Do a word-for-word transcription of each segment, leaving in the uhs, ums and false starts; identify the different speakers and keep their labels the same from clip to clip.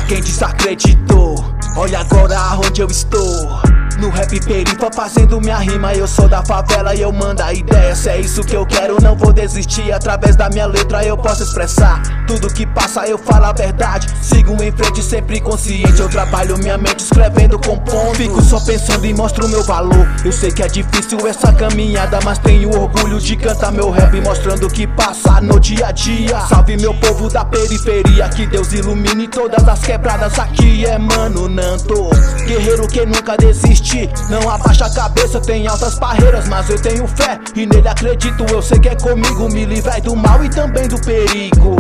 Speaker 1: quem desacreditou, olha agora onde eu estou. No rap perifa fazendo minha rima. Eu sou da favela e eu mando a ideia. Se é isso que eu quero, não vou desistir. Através da minha letra eu posso expressar tudo que passa, eu falo a verdade. Sigo em frente sempre consciente. Eu trabalho minha mente escrevendo, compondo. Fico só pensando e mostro o meu valor. Eu sei que é difícil essa caminhada, mas tenho orgulho de cantar meu rap, mostrando o que passa no dia a dia. Salve meu povo da periferia, que Deus ilumine todas as quebradas. Aqui é Mano Nanto, guerreiro que nunca desiste. Não abaixa a cabeça, tem altas barreiras, mas eu tenho fé e nele acredito. Eu sei que é comigo, me livrai do mal e também do perigo.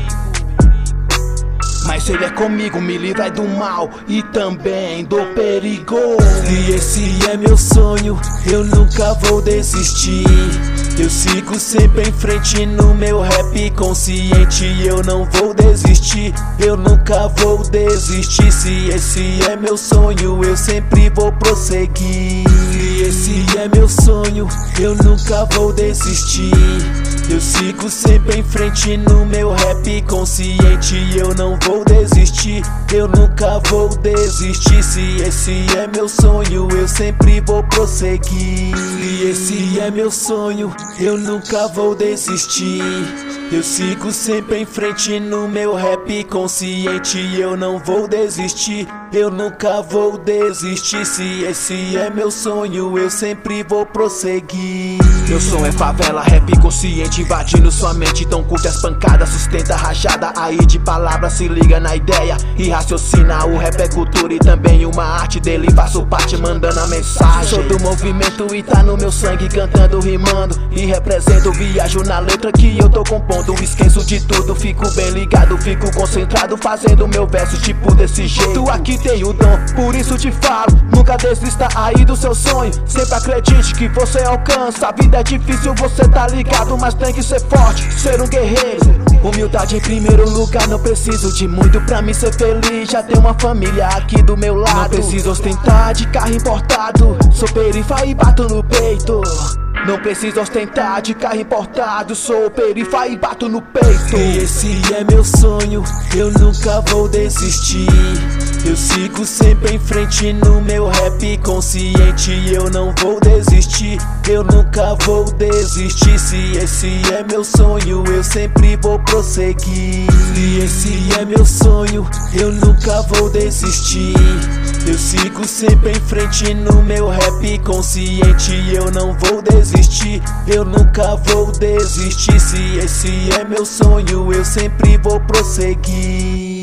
Speaker 1: Mas ele é comigo, me livrai do mal e também do perigo.
Speaker 2: E esse é meu sonho, eu nunca vou desistir. Eu sigo sempre em frente no meu rap consciente. Eu não vou desistir, eu nunca vou desistir. Se esse é meu sonho, eu sempre vou prosseguir. E esse é meu sonho, eu nunca vou desistir. Eu sigo sempre em frente no meu rap consciente. Eu não vou desistir, eu nunca vou desistir. Se esse é meu sonho, eu sempre vou prosseguir. E esse é meu sonho, eu nunca vou desistir. Eu sigo sempre em frente no meu rap consciente. Eu não vou desistir, eu nunca vou desistir. Se esse é meu sonho, eu sempre vou prosseguir.
Speaker 1: Meu som é favela, rap consciente, invadindo sua mente. Então curte as pancadas, sustenta a rajada aí de palavras, se liga na ideia e raciocina. O rap é cultura e também uma arte, dele faço parte mandando a mensagem. Sou do movimento e tá no meu sangue, cantando, rimando e represento. Viajo na letra que eu tô compondo, esqueço de tudo, fico bem ligado, fico concentrado, fazendo meu verso tipo desse jeito. Aqui tem o dom, por isso te falo, nunca desista aí do seu sonho. Sempre acredite que você alcança. A vida é difícil, você tá ligado, mas tem que ser forte, ser um guerreiro. Humildade em primeiro lugar, não preciso de muito pra mim ser feliz. Já tenho uma família aqui do meu lado, não preciso ostentar de carro importado. Sou perifa e bato no peito. Não preciso ostentar de carro importado, sou perifa e bato no peito.
Speaker 2: E esse é meu sonho, eu nunca vou desistir. Eu sigo sempre em frente no meu rap consciente. Eu não vou desistir, eu nunca vou desistir. Se esse é meu sonho, eu sempre vou prosseguir. E esse é meu sonho, eu nunca vou desistir. Eu sigo sempre em frente no meu rap consciente. Eu não vou desistir, eu nunca vou desistir. Se esse é meu sonho, eu sempre vou prosseguir.